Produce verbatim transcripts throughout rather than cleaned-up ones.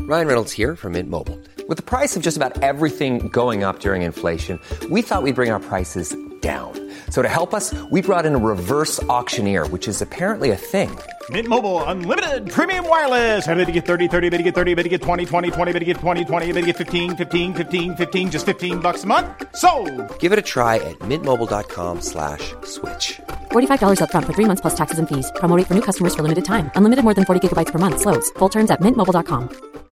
Ryan Reynolds here from Mint Mobile. With the price of just about everything going up during inflation, we thought we'd bring our prices down. So to help us, we brought in a reverse auctioneer, which is apparently a thing. Mint Mobile Unlimited Premium Wireless. How to get thirty, thirty, how to get thirty, how to get twenty, twenty, twenty, how to get twenty, twenty, how to get fifteen, fifteen, fifteen, fifteen, just fifteen bucks a month? Sold! Give it a try at mintmobile.com slash switch. forty-five dollars up front for three months plus taxes and fees. Promo rate for new customers for limited time. Unlimited more than forty gigabytes per month. Slows full terms at mint mobile dot com.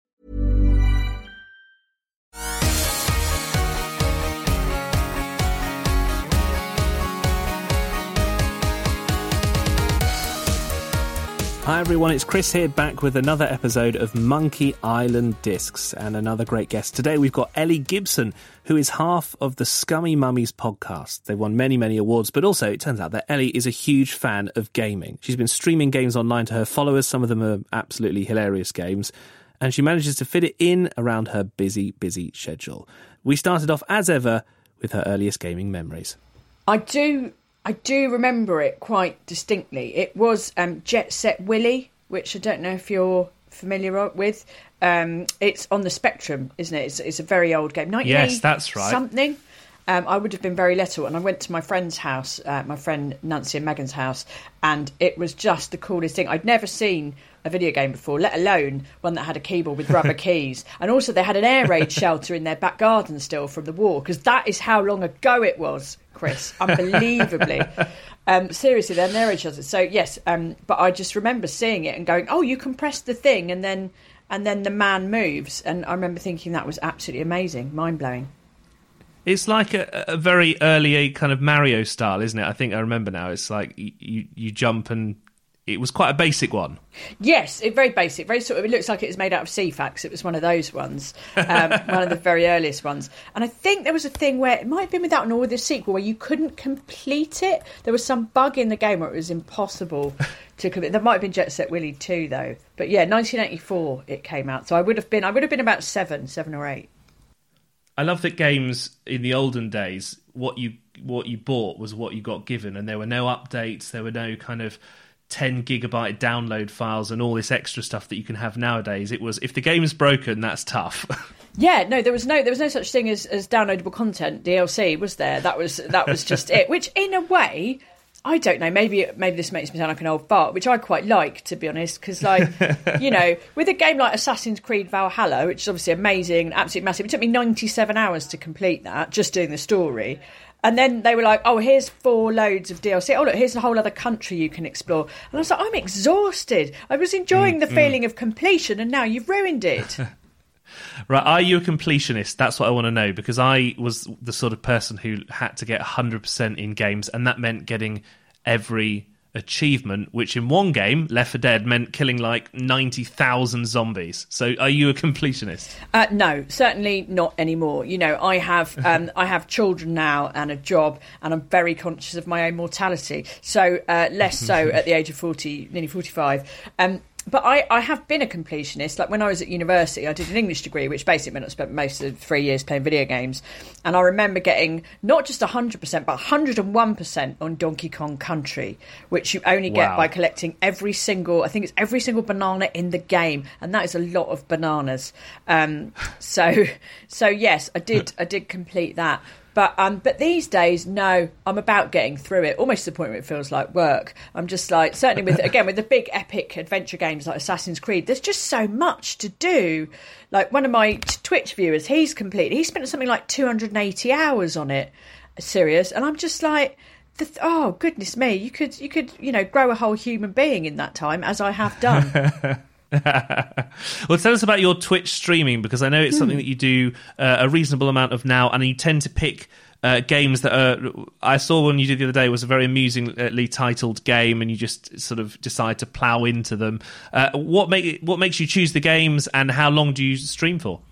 Hi everyone, it's Chris here, back with another episode of Monkey Island Discs and another great guest. Today we've got Ellie Gibson, who is half of the Scummy Mummies podcast. They've won many, many awards, but also it turns out that Ellie is a huge fan of gaming. She's been streaming games online to her followers. Some of them are absolutely hilarious games, and she manages to fit it in around her busy, busy schedule. We started off, as ever, with her earliest gaming memories. I do... I do remember it quite distinctly. It was um, Jet Set Willy, which I don't know if you're familiar with. Um, it's on the Spectrum, isn't it? It's, it's a very old game. Yes, that's right. Something. Um, I would have been very little, and I went to my friend's house, uh, my friend Nancy and Megan's house, and it was just the coolest thing. I'd never seen a video game before, let alone one that had a keyboard with rubber keys. And also they had an air raid shelter in their back garden still from the war, because that is how long ago it was, Chris. Unbelievably. um, seriously, they're near each other. So, yes, um, but I just remember seeing it and going, oh, you can press the thing and then and then the man moves. And I remember thinking that was absolutely amazing, mind-blowing. It's like a, a very early kind of Mario style, isn't it? I think I remember now. It's like you, you jump and... It was quite a basic one. Yes, it, very basic. Very sort of. It looks like it was made out of C FAX. It was one of those ones, um, one of the very earliest ones. And I think there was a thing where it might have been with that one or with the sequel where you couldn't complete it. There was some bug in the game where it was impossible to complete. There might have been Jet Set Willy too, though. But yeah, nineteen eighty-four it came out. So I would have been. I would have been about seven, seven or eight. I love that games in the olden days, what you what you bought was what you got given, and there were no updates. There were no kind of ten gigabyte download files and all this extra stuff that you can have nowadays. It was, if the game is broken, that's tough. Yeah, no, there was no there was no such thing as, as downloadable content. D L C was there. That was that was just it. Which, in a way, I don't know. Maybe maybe this makes me sound like an old fart, which I quite like, to be honest. Because, like, you know, with a game like Assassin's Creed Valhalla, which is obviously amazing and absolutely massive, it took me ninety-seven hours to complete that, just doing the story. And then they were like, oh, here's four loads of D L C. Oh, look, here's a whole other country you can explore. And I was like, I'm exhausted. I was enjoying mm, the feeling mm. of completion, and now you've ruined it. Right, are you a completionist? That's what I want to know, because I was the sort of person who had to get one hundred percent in games, and that meant getting every achievement, which in one game, Left four Dead, meant killing like ninety thousand zombies. So are you a completionist? Uh, no, certainly not anymore. You know, I have um, I have children now and a job, and I'm very conscious of my own mortality. So uh, less so at the age of forty, nearly forty-five. Um, But I, I have been a completionist. Like when I was at university, I did an English degree, which basically meant I spent most of three years playing video games. And I remember getting not just one hundred percent, but one hundred one percent on Donkey Kong Country, which you only get wow. by collecting every single, I think it's every single banana in the game. And that is a lot of bananas. Um, so, so yes, I did, I did complete that. But um, but these days, no, I'm about getting through it, almost to the point where it feels like work. I'm just like, certainly with, again, with the big epic adventure games like Assassin's Creed, there's just so much to do. Like one of my t- Twitch viewers, he's complete, he spent something like two hundred eighty hours on it, serious. And I'm just like, the th- oh, goodness me, you could, you could, you know, grow a whole human being in that time, as I have done. Well, tell us about your Twitch streaming, because I know it's something that you do uh, a reasonable amount of now, and you tend to pick uh, games that are... I saw one you did the other day was a very amusingly titled game, and you just sort of decide to plough into them. Uh, what make what makes you choose the games, and how long do you stream for?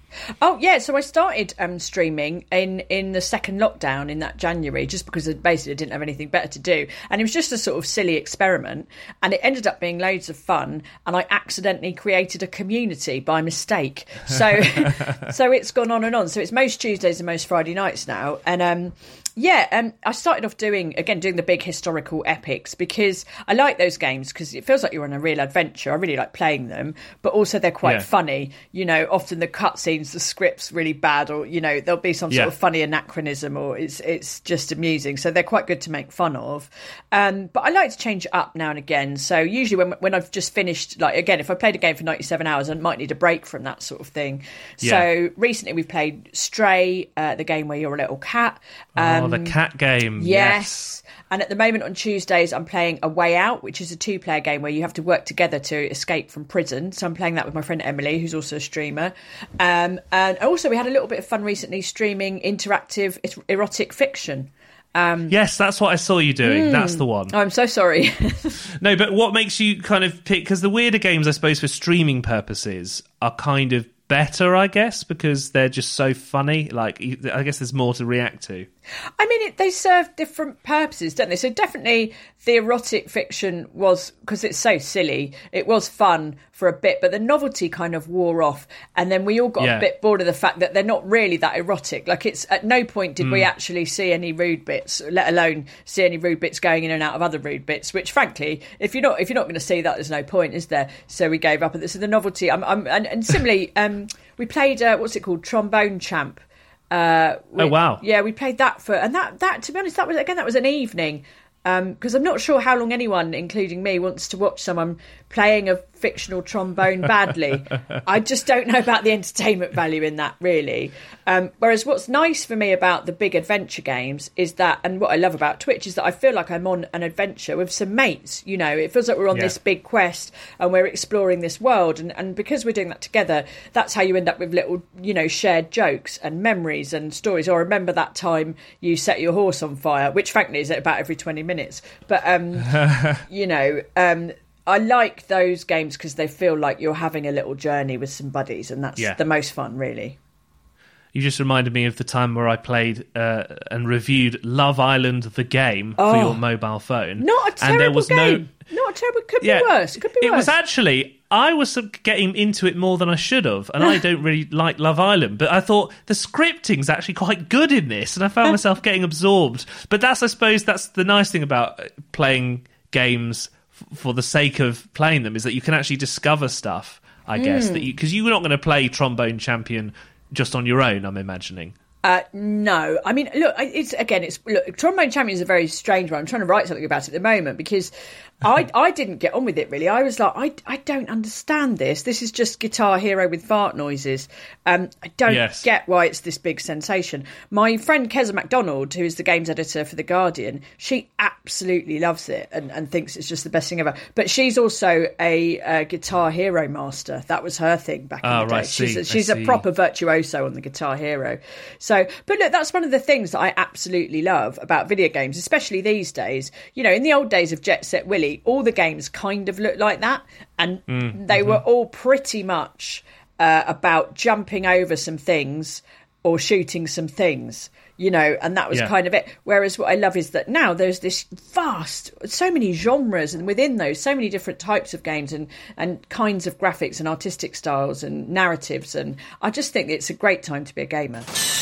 Oh yeah, so I started um, streaming in, in the second lockdown in that January, just because I basically didn't have anything better to do, and it was just a sort of silly experiment, and it ended up being loads of fun, and I accidentally created a community by mistake. So so it's gone on and on. So it's most Tuesdays and most Friday nights now, and um. Yeah, um, I started off doing, again, doing the big historical epics because I like those games because it feels like you're on a real adventure. I really like playing them, but also they're quite yeah. funny. You know, often the cutscenes, the script's really bad, or, you know, there'll be some sort yeah. of funny anachronism, or it's it's just amusing. So they're quite good to make fun of. Um, but I like to change it up now and again. So usually when when I've just finished, like, again, if I played a game for ninety-seven hours, I might need a break from that sort of thing. Yeah. So recently we've played Stray, uh, the game where you're a little cat. Um, oh, the cat game. Yes. yes. And at the moment on Tuesdays, I'm playing A Way Out, which is a two-player game where you have to work together to escape from prison. So I'm playing that with my friend Emily, who's also a streamer. Um, and also we had a little bit of fun recently streaming interactive erotic fiction. Um, yes, that's what I saw you doing. Mm, that's the one. Oh, I'm so sorry. No, but what makes you kind of pick... Because the weirder games, I suppose, for streaming purposes are kind of better, I guess, because they're just so funny. Like, I guess there's more to react to. I mean, it, they serve different purposes, don't they? So definitely the erotic fiction was, because it's so silly, it was fun for a bit, but the novelty kind of wore off. And then we all got yeah. a bit bored of the fact that they're not really that erotic. Like, it's at no point did mm. we actually see any rude bits, let alone see any rude bits going in and out of other rude bits, which frankly, if you're not if you're not going to see that, there's no point, is there? So we gave up on this. So the novelty, I'm, I'm, and, and similarly, um, we played, uh, what's it called? Trombone Champ. Uh, we, oh wow! Yeah, we played that for, and that that to be honest, that was again that was an evening, because um, I'm not sure how long anyone, including me, wants to watch someone playing a fictional trombone badly. I just don't know about the entertainment value in that, really. Um, whereas what's nice for me about the big adventure games is that, and what I love about Twitch is that I feel like I'm on an adventure with some mates. You know, it feels like we're on yeah. this big quest and we're exploring this world. And, and because we're doing that together, that's how you end up with little, you know, shared jokes and memories and stories. Or remember that time you set your horse on fire, which frankly is about every twenty minutes. But, um, you know... Um, I like those games because they feel like you're having a little journey with some buddies, and that's yeah. the most fun, really. You just reminded me of the time where I played uh, and reviewed Love Island, the game, oh, for your mobile phone. Not a terrible and there was game. No... Not a terrible... Could yeah, be worse. Could be it worse. was actually... I was getting into it more than I should have, and I don't really like Love Island, but I thought the scripting's actually quite good in this, and I found myself getting absorbed. But that's, I suppose, that's the nice thing about playing games for the sake of playing them, is that you can actually discover stuff, I guess, mm. that you, because you're not going to play Trombone Champion just on your own, I'm imagining. Uh, no, I mean, look, it's again, it's look, Trombone Champion is a very strange one. I'm trying to write something about it at the moment because I I didn't get on with it really. I was like, I I don't understand this. This is just Guitar Hero with fart noises. Um, I don't yes. get why it's this big sensation. My friend Keza MacDonald, who is the games editor for The Guardian, she absolutely loves it and, and thinks it's just the best thing ever. But she's also a, a Guitar Hero master. That was her thing back in oh, the day. Right, she's see, a, she's I a see. proper virtuoso on the Guitar Hero. So, but look, that's one of the things that I absolutely love about video games, especially these days. You know, in the old days of Jet Set Willy, all the games kind of looked like that, and mm, they mm-hmm. were all pretty much uh, about jumping over some things or shooting some things, you know, and that was yeah. kind of it. Whereas what I love is that now there's this vast, so many genres, and within those, so many different types of games and, and kinds of graphics and artistic styles and narratives, and I just think it's a great time to be a gamer.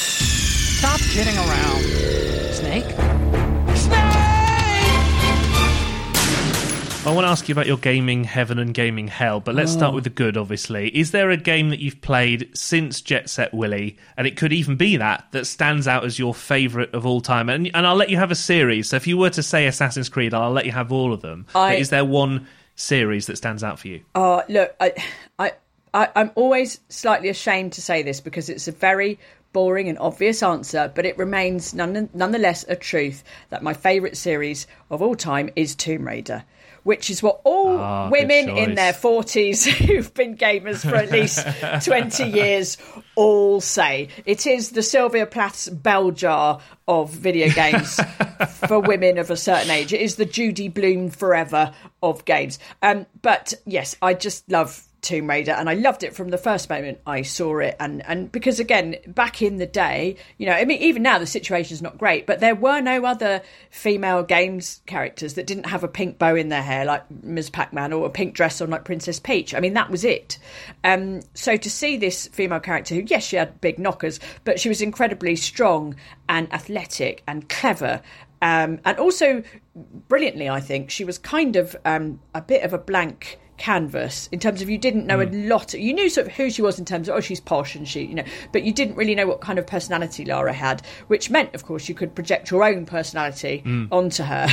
Stop kidding around. Snake? I want to ask you about your gaming heaven and gaming hell, but let's oh. start with the good, obviously. Is there a game that you've played since Jet Set Willy, and it could even be that, that stands out as your favourite of all time? And, and I'll let you have a series. So if you were to say Assassin's Creed, I'll let you have all of them. I, but is there one series that stands out for you? Oh, look, I, I, I, I'm always slightly ashamed to say this because it's a very boring and obvious answer, but it remains none, nonetheless a truth that my favourite series of all time is Tomb Raider, which is what all oh, women in their forties who've been gamers for at least twenty years all say. It is the Sylvia Plath's bell jar of video games for women of a certain age. It is the Judy Blume forever of games. Um, but yes, I just love Tomb Raider, and I loved it from the first moment I saw it. And, and because, again, back in the day, you know, I mean, even now the situation's not great, but there were no other female games characters that didn't have a pink bow in their hair like Miz Pac-Man, or a pink dress on like Princess Peach. I mean, that was it. Um, so to see this female character who, yes, she had big knockers, but she was incredibly strong and athletic and clever. Um, and also, brilliantly, I think, she was kind of um, a bit of a blank canvas in terms of you didn't know mm. a lot. You knew sort of who she was in terms of, oh, she's posh and she, you know, but you didn't really know what kind of personality Lara had, which meant, of course, you could project your own personality mm. onto her.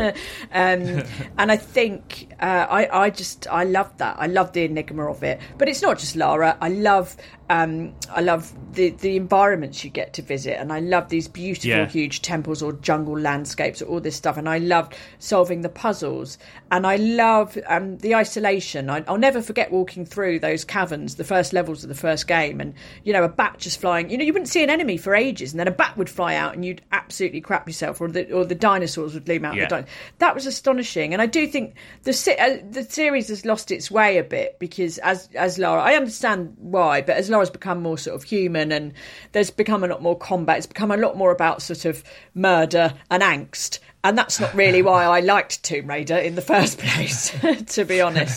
um, and I think uh, I, I just, I loved that. I loved the enigma of it. But it's not just Lara. I love... Um, I love the, the environments you get to visit, and I love these beautiful, yeah. huge temples or jungle landscapes or all this stuff, and I loved solving the puzzles, and I love um, the isolation. I, I'll never forget walking through those caverns, the first levels of the first game, and, you know, a bat just flying. You know, you wouldn't see an enemy for ages, and then a bat would fly out and you'd absolutely crap yourself, or the, or the dinosaurs would loom out. Yeah. The di- that was astonishing, and I do think the, uh, the series has lost its way a bit, because as, as Lara, I understand why, but as Lara's become more sort of human and there's become a lot more combat, it's become a lot more about sort of murder and angst, and that's not really why I liked Tomb Raider in the first place, to be honest.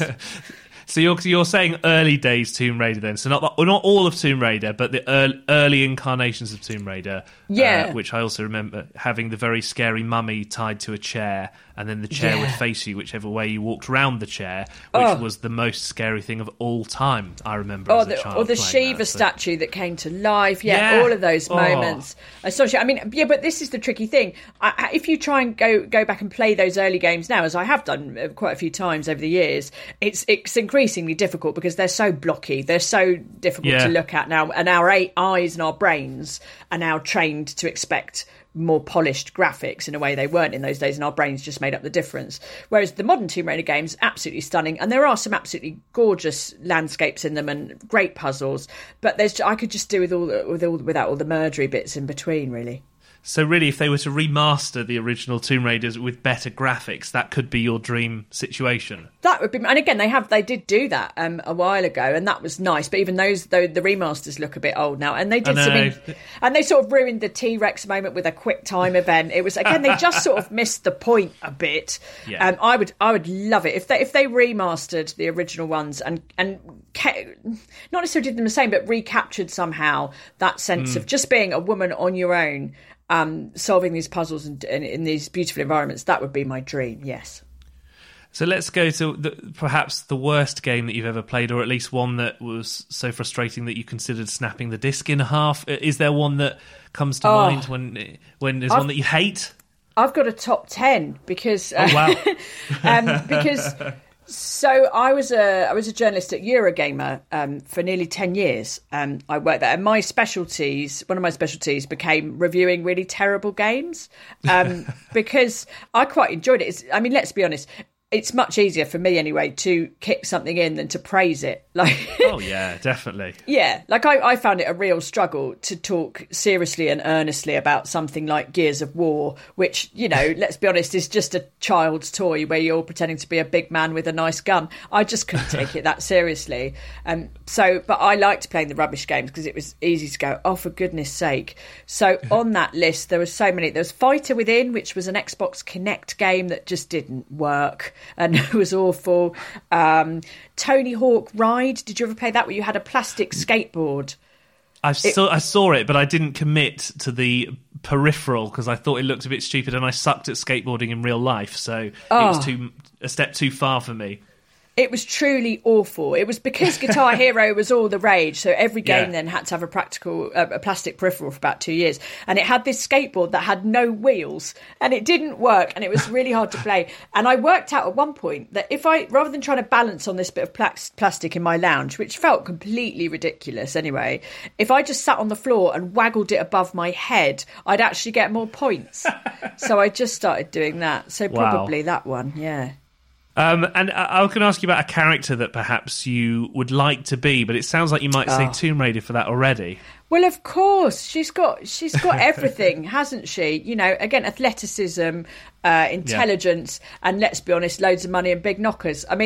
So you're you're saying early days Tomb Raider then? So not not all of Tomb Raider, but the early, early incarnations of Tomb Raider. Yeah. Uh, which I also remember having the very scary mummy tied to a chair, and then the chair yeah. would face you whichever way you walked round the chair, which oh. was the most scary thing of all time. I remember or as a the, child. Or the Shiva that, so. statue that came to life. Yeah, yeah. all of those moments. Oh. I mean, yeah, but this is the tricky thing. I, if you try and go go back and play those early games now, as I have done quite a few times over the years, it's it's increasing. Increasingly difficult because they're so blocky, they're so difficult yeah. to look at now, and our eight eyes and our brains are now trained to expect more polished graphics in a way they weren't in those days, and our brains just made up the difference. Whereas the modern Tomb Raider games, absolutely stunning, and there are some absolutely gorgeous landscapes in them and great puzzles, but there's I could just do with all, with all without all the murdery bits in between, really. So really, if they were to remaster the original Tomb Raiders with better graphics, that could be your dream situation. That would be, and again, they have they did do that um, a while ago, and that was nice. But even those, though, the remasters look a bit old now, and they did some, and they sort of ruined the T-Rex moment with a quick time event. It was again, they just sort of missed the point a bit. Yeah. Um, I would, I would love it if they if they remastered the original ones and and kept, not necessarily did them the same, but recaptured somehow that sense mm. of just being a woman on your own. Um, solving these puzzles in, in, in these beautiful environments, that would be my dream, yes. So let's go to the, perhaps the worst game that you've ever played, or at least one that was so frustrating that you considered snapping the disc in half. Is there one that comes to oh, mind when when there's I've, one that you hate? I've got a top ten because... Uh, oh, wow. um, because... So I was a I was a journalist at Eurogamer um, for nearly ten years. Um, I worked there, and my specialties, one of my specialties, became reviewing really terrible games um, because I quite enjoyed it. It's, I mean, let's be honest. It's much easier for me anyway to kick something in than to praise it. Like, oh yeah, definitely. Yeah, like I, I found it a real struggle to talk seriously and earnestly about something like Gears of War, which, you know, let's be honest, is just a child's toy where you're pretending to be a big man with a nice gun. I just couldn't take it that seriously. Um, so, but I liked playing the rubbish games because it was easy to go, oh, for goodness sake. So on that list, there were so many. There was Fighter Within, which was an Xbox Kinect game that just didn't work. And it was awful. Um, Tony Hawk Ride. Did you ever play that where you had a plastic skateboard? I saw, I saw it, but I didn't commit to the peripheral because I thought it looked a bit stupid, and I sucked at skateboarding in real life, so oh. it was too a step too far for me. It was truly awful. It was because Guitar Hero was all the rage, so every game yeah. then had to have a practical, uh, a plastic peripheral for about two years. And it had this skateboard that had no wheels, and it didn't work, and it was really hard to play. And I worked out at one point that if I, rather than trying to balance on this bit of pla- plastic in my lounge, which felt completely ridiculous anyway, if I just sat on the floor and waggled it above my head, I'd actually get more points. So I just started doing that. So probably wow. that one, yeah. Um, and I, I can ask you about a character that perhaps you would like to be, but it sounds like you might say oh. Tomb Raider for that already. Well, of course, she's got she's got everything, hasn't she? You know, again, athleticism, uh, intelligence, yeah. and let's be honest, loads of money and big knockers. I mean, that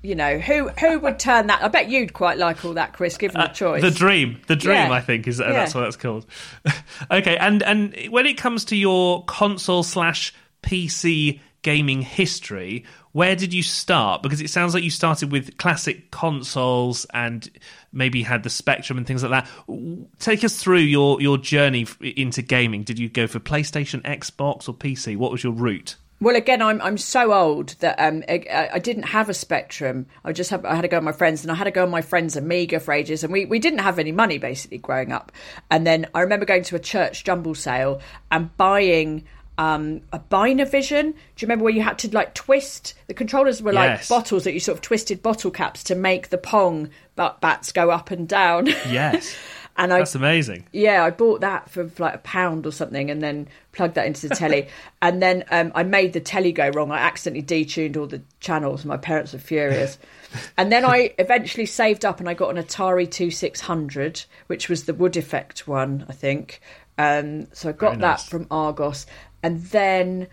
you know, who who would turn that? I bet you'd quite like all that, Chris, given the choice. Uh, the dream, the dream. Yeah. I think is uh, Yeah. that's what that's called. Okay, and and when it comes to your console slash P C gaming history, where did you start? Because it sounds like you started with classic consoles and maybe had the Spectrum and things like that. Take us through your your journey into gaming. Did you go for PlayStation, Xbox, or P C? What was your route? Well, again, I'm I'm so old that um, I, I didn't have a Spectrum. I just have, I had to go on my friends, and I had to go on my friends' Amiga for ages, and we, we didn't have any money basically growing up. And then I remember going to a church jumble sale and buying um, a Dynavision. Do you remember where you had to like twist? The controllers were like Yes. bottles that you sort of twisted bottle caps to make the Pong bat- bats go up and down. Yes. And I, That's amazing. Yeah, I bought that for like a pound or something and then plugged that into the telly. And then um, I made the telly go wrong. I accidentally detuned all the channels. My parents were furious. And then I eventually saved up and I got an Atari twenty-six hundred, which was the Wood Effect one, I think. Um, so I got Very that nice. from Argos. And then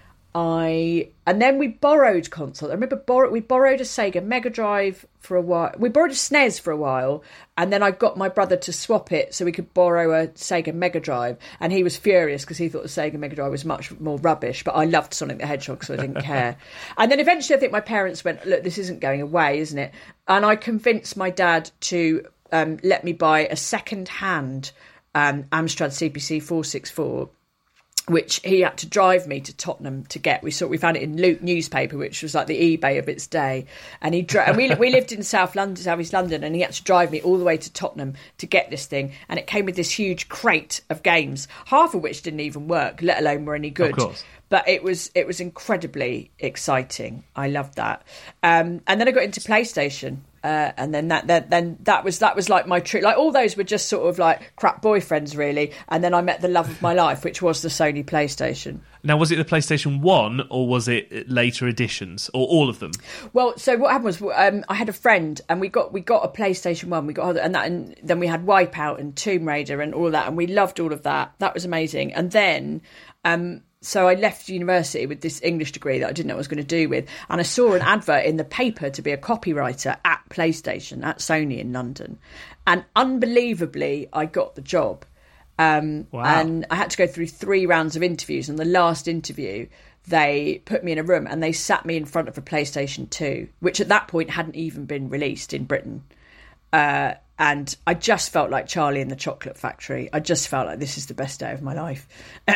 I and then we borrowed consoles. I remember borrow, we borrowed a Sega Mega Drive for a while. We borrowed a S N E S for a while, and then I got my brother to swap it so we could borrow a Sega Mega Drive. And he was furious because he thought the Sega Mega Drive was much more rubbish. But I loved Sonic the Hedgehog, so I didn't care. And then eventually, I think my parents went, "Look, this isn't going away, isn't it?" And I convinced my dad to um, let me buy a second-hand um, Amstrad C P C four sixty-four. Which he had to drive me to Tottenham to get. We saw we found it in Luke newspaper, which was like the eBay of its day. And he dro- and we we lived in South London, South East London, and he had to drive me all the way to Tottenham to get this thing. And it came with this huge crate of games, half of which didn't even work, let alone were any good. Of course. But it was it was incredibly exciting. I loved that. Um, and then I got into PlayStation. Uh, and then that, that then that was that was like my trip. Like all those were just sort of like crap boyfriends, really. And then I met the love of my life, which was the Sony PlayStation. Now, was it the PlayStation one or was it later editions or all of them? Well, so what happened was um, I had a friend, and we got we got a PlayStation One. We got and that, and then we had Wipeout and Tomb Raider and all of that, and we loved all of that. That was amazing. And then. Um, So I left university with this English degree that I didn't know what I was going to do with. And I saw an advert in the paper to be a copywriter at PlayStation, at Sony in London. And unbelievably, I got the job. Um, Wow. And I had to go through three rounds of interviews. And the last interview, they put me in a room and they sat me in front of a PlayStation two, which at that point hadn't even been released in Britain. Uh, and I just felt like Charlie in the Chocolate Factory. I just felt like this is the best day of my life.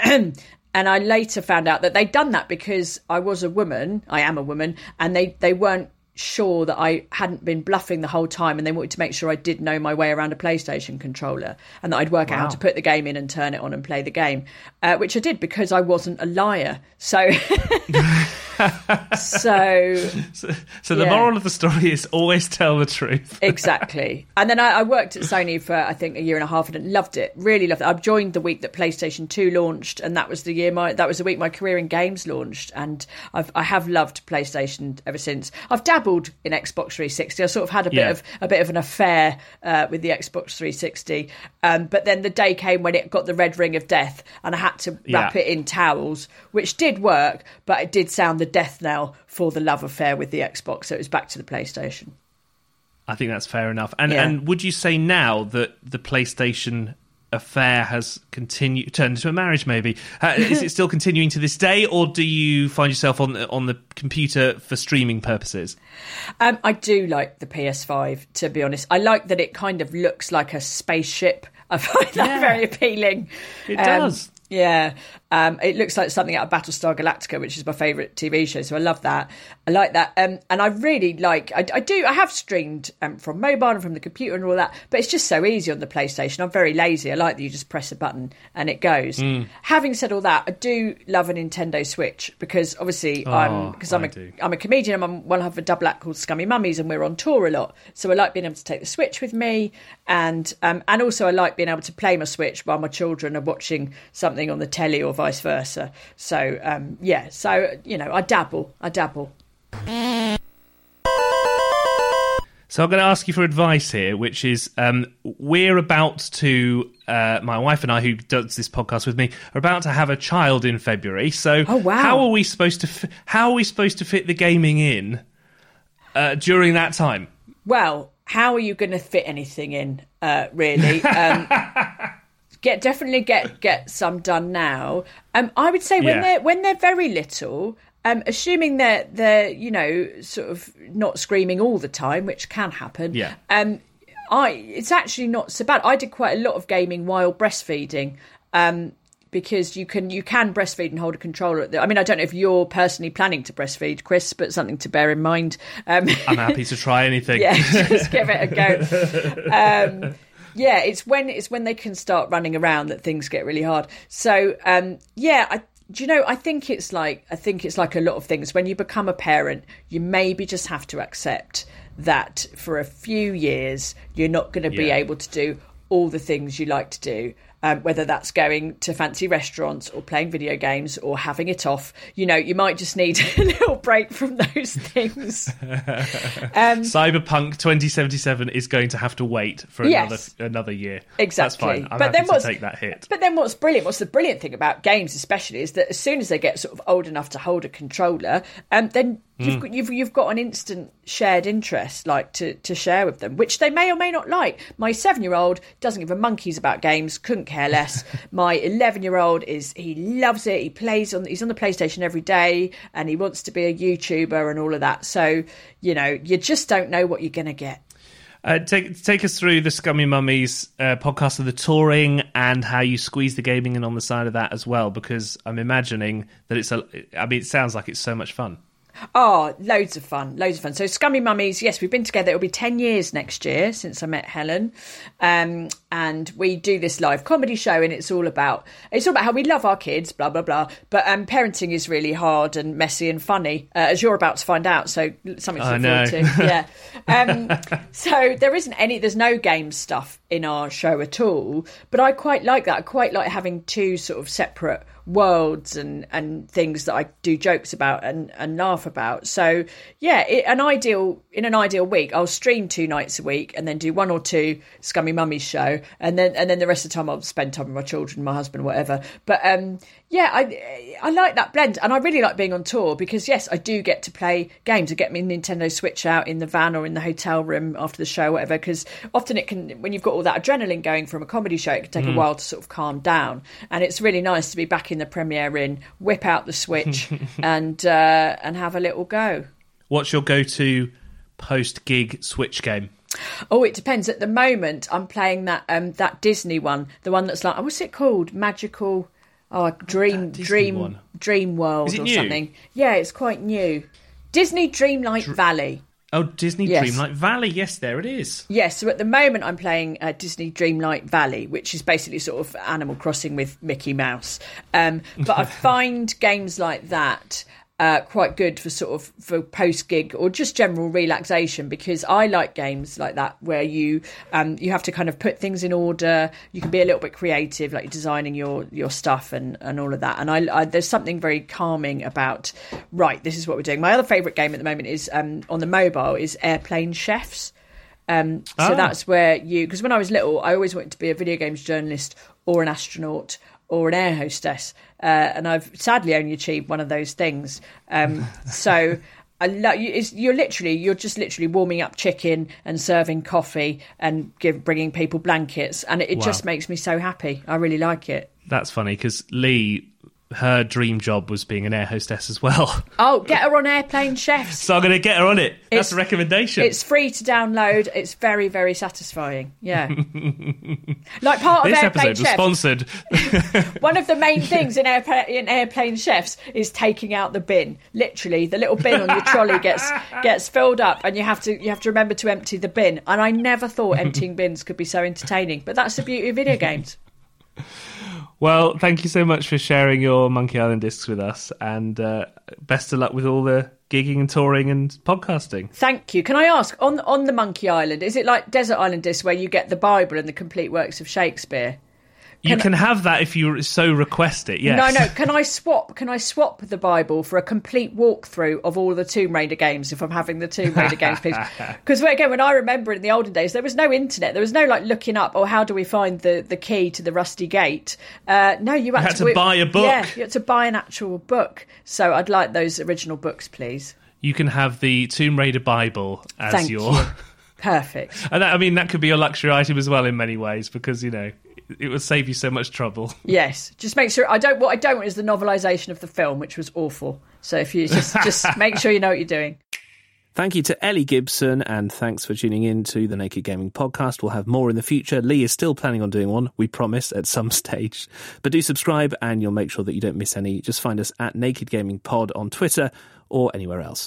And I later found out that they'd done that because I was a woman, I am a woman, and they, they weren't sure that I hadn't been bluffing the whole time, and they wanted to make sure I did know my way around a PlayStation controller and that I'd work out how Wow. to put the game in and turn it on and play the game, uh, which I did because I wasn't a liar. So... so So, so the Yeah. moral of the story is always tell the truth. Exactly. And then I, I worked at Sony for, I think, a year and a half and loved it. Really loved it. I joined the week that PlayStation two launched, and that was the year my that was the week my career in games launched. And I've I have loved PlayStation ever since. I've dabbled in Xbox three sixty. I sort of had a bit Yeah. of a bit of an affair uh, with the Xbox three sixty. Um, but then the day came when it got the red ring of death, and I had to wrap Yeah. it in towels, which did work, but it did sound the death knell for the love affair with the Xbox. So it was back to the PlayStation. I think that's fair enough. And Yeah. and would you say now that the PlayStation affair has continued, turned into a marriage? Maybe uh, is it still continuing to this day, or do you find yourself on the, on the computer for streaming purposes? Um, I do like the P S five, to be honest. I like that it kind of looks like a spaceship. I find that Yeah. very appealing. It Um, does. Yeah, um, it looks like something out of Battlestar Galactica, which is my favourite T V show. So I love that. I like that, um, and I really like. I, I do. I have streamed um, from mobile and from the computer and all that, but it's just so easy on the PlayStation. I'm very lazy. I like that you just press a button and it goes. Mm. Having said all that, I do love a Nintendo Switch because obviously I'm Oh, because I'm I a do. I'm a comedian. I'm one of a double act called Scummy Mummies, and we're on tour a lot. So I like being able to take the Switch with me, and um, and also I like being able to play my Switch while my children are watching something on the telly or vice versa. So um, yeah, so you know, I dabble, I dabble. So I'm going to ask you for advice here, which is um, we're about to, uh, my wife and I, who does this podcast with me, are about to have a child in February. So Oh, wow. how are we supposed to f- how are we supposed to fit the gaming in uh, during that time? Well, how are you going to fit anything in, uh, really? Um, get definitely get get some done now. Um, I would say when Yeah. they're when they're very little, um, assuming they're they're you know sort of not screaming all the time, which can happen. Yeah. Um, I it's actually not so bad. I did quite a lot of gaming while breastfeeding. Um, because you can you can breastfeed and hold a controller. I mean, I don't know if you're personally planning to breastfeed, Chris, but something to bear in mind. Um, I'm happy to try anything. yeah, just give it a go. Um, yeah, it's when it's when they can start running around that things get really hard. So um, yeah, I, do you know? I think it's like I think it's like a lot of things. When you become a parent, you maybe just have to accept that for a few years you're not going to be Yeah. able to do all the things you like to do. Um, whether that's going to fancy restaurants or playing video games or having it off, you know, you might just need a little break from those things. Um, Cyberpunk twenty seventy-seven is going to have to wait for Yes. another another year. Exactly. That's fine. I'm But happy then to what's- take that hit. But then what's brilliant, what's the brilliant thing about games especially is that as soon as they get sort of old enough to hold a controller, um, then you've, got, you've you've got an instant shared interest like to, to share with them, which they may or may not like. My seven-year-old doesn't give a monkeys about games, couldn't care less. My eleven-year-old is, he loves it. He plays on, he's on the PlayStation every day and he wants to be a YouTuber and all of that. So, you know, you just don't know what you're going to get. Uh, take take us through the Scummy Mummies uh, podcast of the touring and how you squeeze the gaming in on the side of that as well, because I'm imagining that it's a. I mean, it sounds like it's so much fun. Oh, loads of fun, loads of fun. So Scummy Mummies, yes, we've been together. It'll be ten years next year since I met Helen. Um, and we do this live comedy show and it's all about, it's all about how we love our kids, blah, blah, blah. But um, parenting is really hard and messy and funny, uh, as you're about to find out. So something to I look know. forward to. Yeah. Um, so there isn't any, there's no game stuff in our show at all. But I quite like that. I quite like having two sort of separate worlds and and things that I do jokes about and and laugh about. So yeah, it, an ideal in an ideal week I'll stream two nights a week and then do one or two Scummy Mummies show, and then and then the rest of the time I'll spend time with my children, my husband, whatever. But um yeah, I I like that blend, and I really like being on tour because yes, I do get to play games. I get my Nintendo Switch out in the van or in the hotel room after the show, whatever, because often it can, when you've got all that adrenaline going from a comedy show, it can take mm. a while to sort of calm down, and it's really nice to be back in the premiere in, whip out the Switch and uh, and have a little go. What's your go-to post-gig Switch game? Oh, it depends. At the moment, I'm playing that um, that Disney one, the one that's like, what's it called? Magical, oh, Dream, Dream, one? Dream World Is it or new? something. Yeah, it's quite new. Disney Dreamlight Dr- Valley. Oh, Disney Yes. Dreamlight Valley. Yes, there it is. Yes, so at the moment I'm playing uh, Disney Dreamlight Valley, which is basically sort of Animal Crossing with Mickey Mouse. Um, but I find games like that uh, quite good for sort of for post-gig or just general relaxation, because I like games like that where you um, you have to kind of put things in order. You can be a little bit creative, like designing your your stuff and, and all of that. And I, I there's something very calming about, right, this is what we're doing. My other favourite game at the moment is um, on the mobile is Airplane Chefs. Um, so Oh. that's where you, because when I was little, I always wanted to be a video games journalist or an astronaut or an air hostess. Uh, and I've sadly only achieved one of those things. Um, so I lo- you, it's, you're literally, you're just literally warming up chicken and serving coffee and give, bringing people blankets. And it, it Wow. just makes me so happy. I really like it. That's funny because Lee, her dream job was being an air hostess as well. Oh, get her on Airplane Chefs. So I'm going to get her on it. That's It's- a recommendation. It's free to download. It's very, very satisfying. Yeah. Like part of This Airplane episode was Chefs. sponsored. One of the main things in, airpla- in Airplane Chefs is taking out the bin. Literally, the little bin on your trolley gets gets filled up, and you have to you have to remember to empty the bin. And I never thought emptying bins could be so entertaining, but that's the beauty of video games. Well, thank you so much for sharing your Monkey Island discs with us, and uh, best of luck with all the gigging and touring and podcasting. Thank you. Can I ask, on on the Monkey Island, is it like Desert Island Discs where you get the Bible and the complete works of Shakespeare? You Can- can have that if you so request it, yes. No, no. Can I swap? Can I swap the Bible for a complete walkthrough of all the Tomb Raider games if I'm having the Tomb Raider games, please? Because again, when I remember in the olden days, there was no internet. There was no like looking up, oh, how do we find the, the key to the rusty gate? Uh, no, you had, had to buy a book. Yeah, you had to buy an actual book. So I'd like those original books, please. you can have the Tomb Raider Bible as Thank your... you. Perfect. And that, I mean, that could be your luxury item as well in many ways, because, you know, it would save you so much trouble. Yes, just make sure. I don't. What I don't want is the novelisation of the film, which was awful. So if you just just make sure you know what you're doing. Thank you to Ellie Gibson, and thanks for tuning in to the Naked Gaming Podcast. We'll have more in the future. Lee is still planning on doing one, we promise, at some stage. But do subscribe, and you'll make sure that you don't miss any. Just find us at Naked Gaming Pod on Twitter or anywhere else.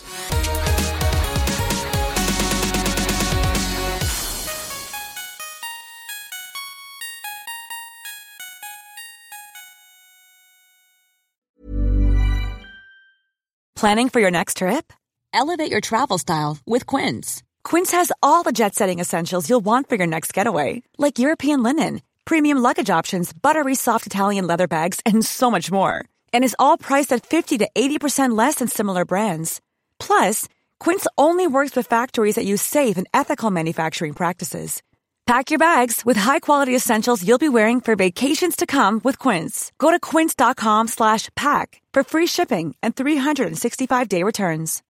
Planning for your next trip? Elevate your travel style with Quince. Quince has all the jet-setting essentials you'll want for your next getaway, like European linen, premium luggage options, buttery soft Italian leather bags, and so much more. And is all priced at fifty to eighty percent less than similar brands. Plus, Quince only works with factories that use safe and ethical manufacturing practices. Pack your bags with high-quality essentials you'll be wearing for vacations to come with Quince. Go to quince.com slash pack for free shipping and three sixty-five day returns.